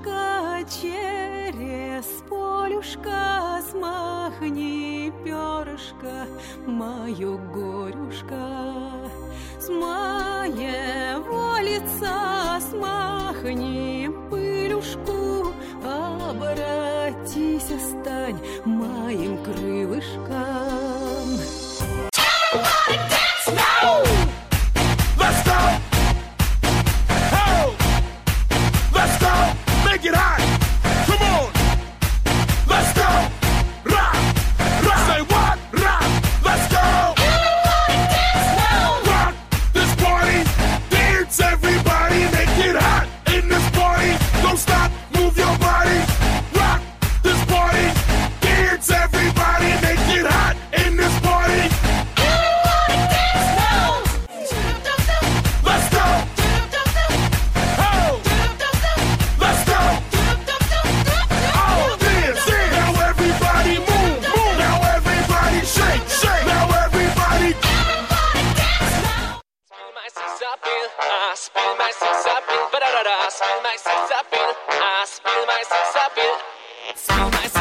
полюшка, через полюшка смахни перышко, мое горюшка. С моего лица смахни пылюшку, обратись, стань моим крылышком. Let's go! Oh! Let's go! Make it hot! Come on! Let's go! Rock! Rock! Say what? Rock! Let's go! Rock this party! Dance everybody! Make it hot in this party! Don't stop! Move your body! Rock this party! Dance everybody! Make it hot in this party! Let's go! Oh! Let's go! Oh, dance, dance! Now everybody move, move! Now everybody shake, shake! Now everybody... Spill my sex up in, spill my sex up in, ba-da-da-da, spill my sex up in, spill my sex up in, spill my sex